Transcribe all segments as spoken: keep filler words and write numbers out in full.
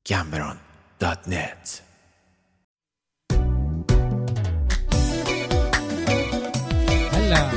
گمبران دات نت. هلا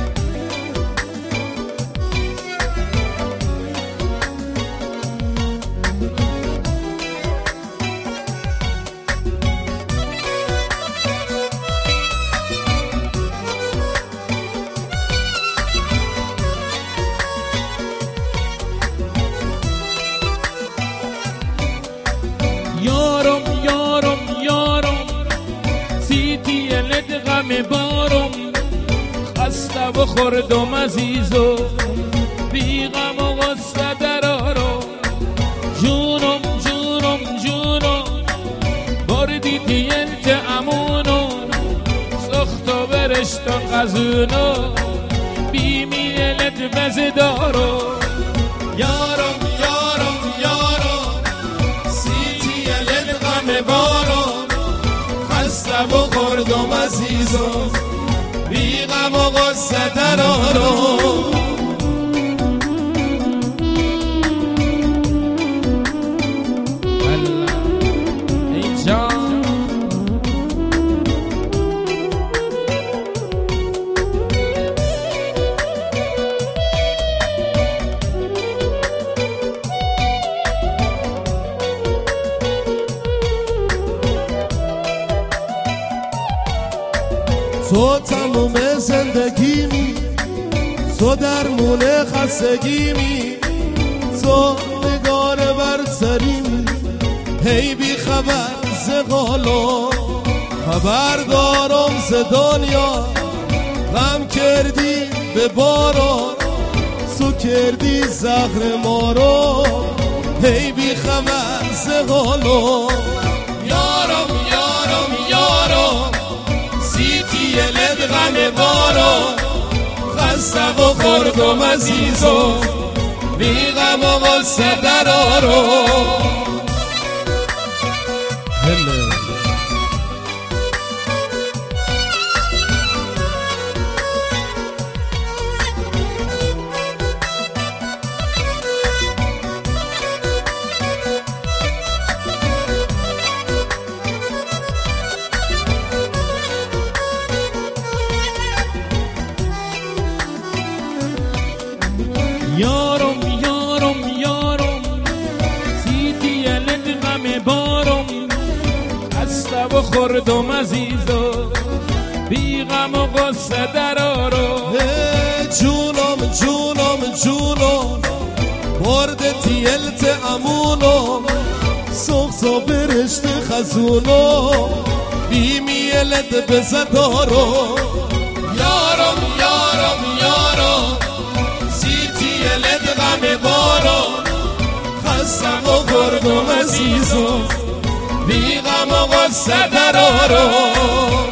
یارم یارم یارم سیتی لدغم بارم خسته و خوردم عزیزو بی غم و غصه درارم جونم جونم جونم بردی تیلت امونم سخت و برشت و قزونم بی میلت بزدارم یارم یارم یارم سیتی لدغم بارم خسته و خوردم عزیزم بی غم و غصه درارم تو تموم زندگیمی، تو درمون خستگیمی، تو نگار برتریمی، هی بی خبر ز قالو خبر دارم ز دنیا غم کردی به باران تو کردی زهر ما رو هی بی خبر ز قالو یارم یارم یارم سیتی لدغم بارم خسته و خوردم عزیزم بی غم و غصه درارم یارم یارم یارم سیتی لدغم بارم خسته و خوردم عزیزو بی غم و غصه درارم جونم جونم جونم برد تیلت امونم سخت و برشت خزونم بی میلت بزدارم یارم یارم یارم سیتی لدغم بارم خستم و خوردم عزیزم بی غم و غصه درارم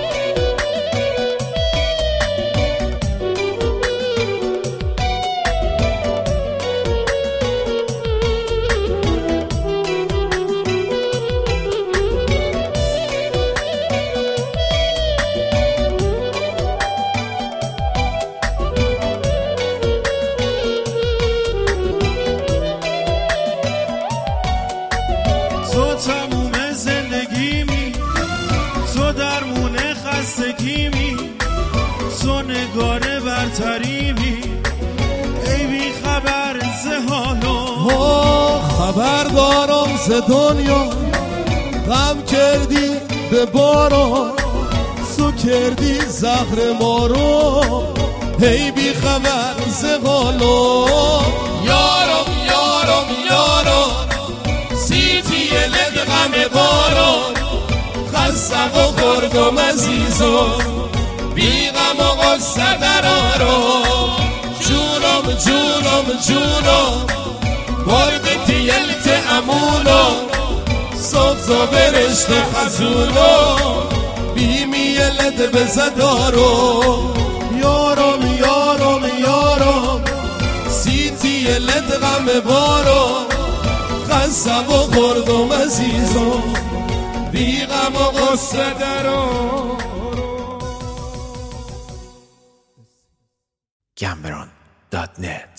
تو تموم زندگیمی، تو درمون خستگیمی، تو نگار برتریمی، ای بی خبر ز حالم خبر دارم ز دنیا غم کردی به باران تو کردی زهر ما رو ای بی خبر ز حالم یارم یارم یارم سیتی لدغم بارم خسته و خوردم عزیزم بی غم و غصه درارم جونم جونم جونم برد تیلت امونم سخت و برشت خزونم بی میلت بزدارم یارم یارم یارم سیتی لدغم بارم خسته و خوردم عزیزم بی غم و غصه درارم گمبران دات نت.